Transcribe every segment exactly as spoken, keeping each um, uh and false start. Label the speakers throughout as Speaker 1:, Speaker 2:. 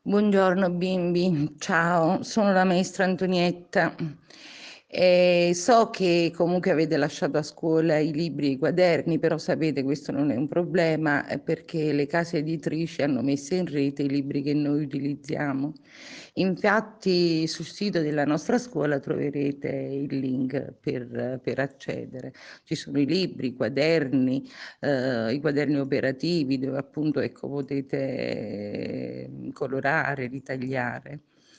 Speaker 1: Buongiorno bimbi, ciao, sono la maestra Antonietta. E so che comunque avete lasciato a scuola i libri e i quaderni, però sapete questo non è un problema eh, perché le case editrici hanno messo in rete i libri che noi utilizziamo. Infatti sul sito della nostra scuola troverete il link per, per accedere. Ci sono i libri, i quaderni, eh, i quaderni operativi dove appunto ecco, potete eh, colorare, ritagliare.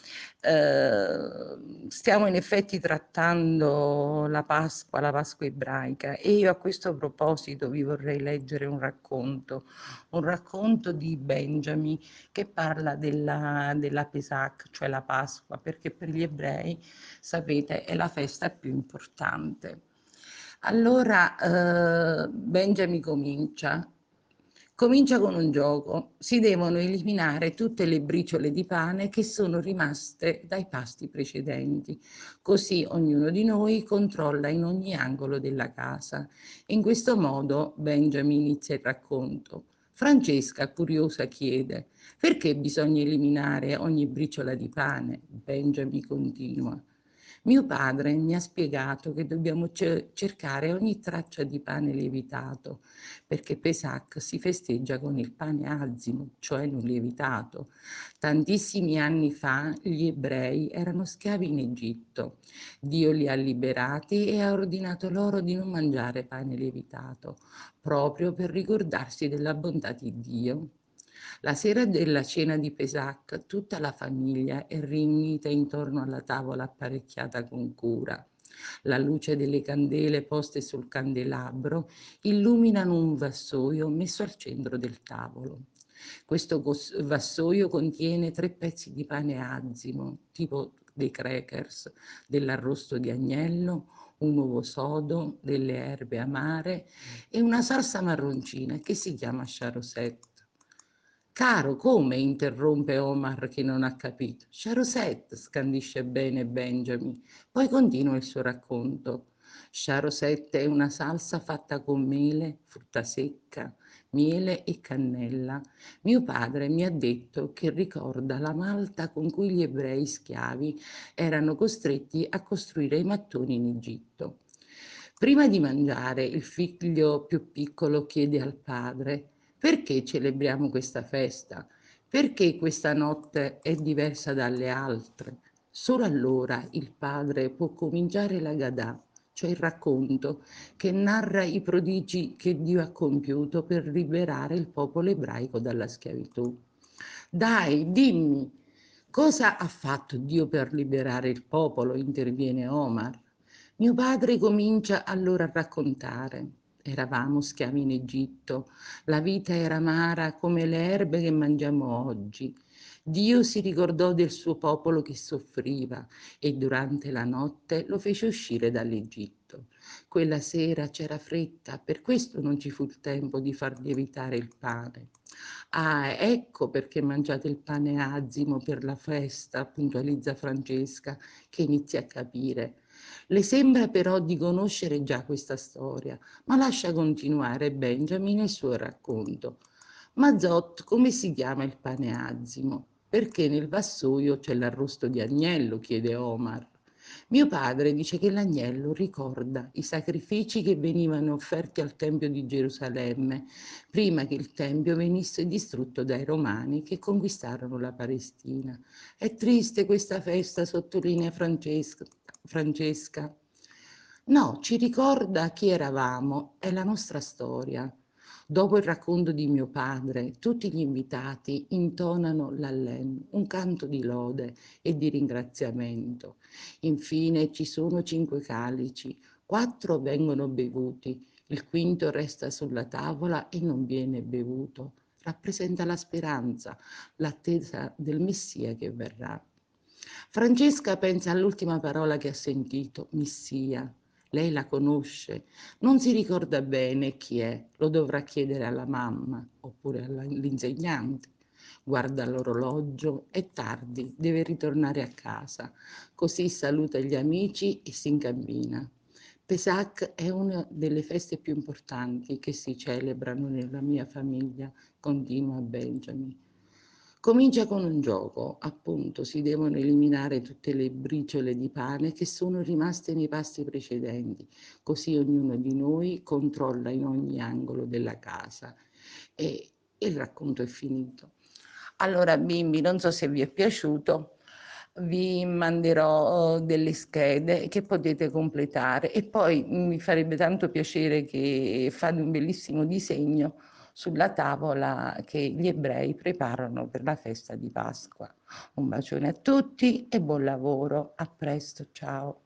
Speaker 1: Eh, stiamo in effetti trattando la Pasqua, la Pasqua ebraica e io a questo proposito vi vorrei leggere un racconto, un racconto di Benjamin che parla della, della Pesach, cioè la Pasqua, perché per gli ebrei, sapete, è la festa più importante. Allora eh, Benjamin comincia. Comincia con un gioco. Si devono eliminare tutte le briciole di pane che sono rimaste dai pasti precedenti. Così ognuno di noi controlla in ogni angolo della casa. In questo modo Benjamin inizia il racconto. Francesca, curiosa, chiede: perché bisogna eliminare ogni briciola di pane? Benjamin continua. Mio padre mi ha spiegato che dobbiamo ce- cercare ogni traccia di pane lievitato, perché Pesach si festeggia con il pane azimo, cioè non lievitato. Tantissimi anni fa gli ebrei erano schiavi in Egitto. Dio li ha liberati e ha ordinato loro di non mangiare pane lievitato, proprio per ricordarsi della bontà di Dio. La sera della cena di Pesach, tutta la famiglia è riunita intorno alla tavola apparecchiata con cura. La luce delle candele poste sul candelabro illuminano un vassoio messo al centro del tavolo. Questo vassoio contiene tre pezzi di pane azimo, tipo dei crackers, dell'arrosto di agnello, un uovo sodo, delle erbe amare e una salsa marroncina che si chiama charosette. Caro, come? Interrompe Omar che non ha capito. Charosette, scandisce bene Benjamin. Poi continua il suo racconto. Charosette è una salsa fatta con mele, frutta secca, miele e cannella. Mio padre mi ha detto che ricorda la malta con cui gli ebrei schiavi erano costretti a costruire i mattoni in Egitto. Prima di mangiare, il figlio più piccolo chiede al padre: perché celebriamo questa festa? Perché questa notte è diversa dalle altre? Solo allora il padre può cominciare la Gadà, cioè il racconto che narra i prodigi che Dio ha compiuto per liberare il popolo ebraico dalla schiavitù. Dai, dimmi, cosa ha fatto Dio per liberare il popolo? Interviene Omar. Mio padre comincia allora a raccontare. Eravamo schiavi in Egitto, la vita era amara come le erbe che mangiamo oggi. Dio si ricordò del suo popolo che soffriva e durante la notte lo fece uscire dall'Egitto. Quella sera c'era fretta, per questo non ci fu il tempo di far lievitare il pane. Ah, ecco perché mangiate il pane azimo per la festa, puntualizza Francesca, che inizia a capire. Le sembra però di conoscere già questa storia, ma lascia continuare Benjamin il suo racconto. Mazzot, come si chiama il pane azimo? Perché nel vassoio c'è l'arrosto di agnello, chiede Omar. Mio padre dice che l'agnello ricorda i sacrifici che venivano offerti al Tempio di Gerusalemme, prima che il Tempio venisse distrutto dai Romani che conquistarono la Palestina. È triste questa festa, sottolinea Francesca. Francesca. No, ci ricorda chi eravamo, è la nostra storia. Dopo il racconto di mio padre, tutti gli invitati intonano l'Allen, un canto di lode e di ringraziamento. Infine ci sono cinque calici, quattro vengono bevuti, il quinto resta sulla tavola e non viene bevuto. Rappresenta la speranza, l'attesa del Messia che verrà. Francesca pensa all'ultima parola che ha sentito, Messia. Lei la conosce, non si ricorda bene chi è, lo dovrà chiedere alla mamma oppure all'insegnante. Guarda l'orologio, è tardi, deve ritornare a casa. Così saluta gli amici e si incammina. Pesach è una delle feste più importanti che si celebrano nella mia famiglia, continua Benjamin. Comincia con un gioco, appunto, si devono eliminare tutte le briciole di pane che sono rimaste nei pasti precedenti, così ognuno di noi controlla in ogni angolo della casa e il racconto è finito. Allora bimbi, non so se vi è piaciuto, vi manderò delle schede che potete completare e poi mi farebbe tanto piacere che fate un bellissimo disegno sulla tavola che gli ebrei preparano per la festa di Pasqua. Un bacione a tutti e buon lavoro. A presto, ciao.